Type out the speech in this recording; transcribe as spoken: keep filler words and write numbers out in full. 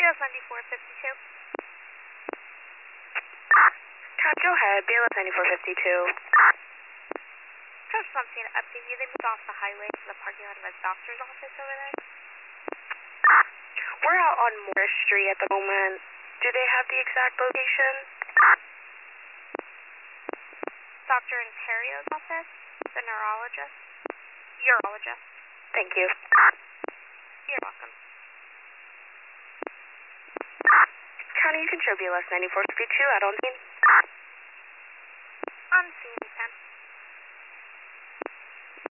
S ninety-four fifty-two. Cat, go ahead. B L S ninety-four fifty-two. Just something to update you. They moved off the highway to the parking lot of a doctor's office over there. We're out on Morris Street at the moment. Do they have the exact location? Doctor Ontario's office, the neurologist. Urologist. Thank you. You're welcome. County, you can show B L S ninety-four fifty-two out on scene. On scene.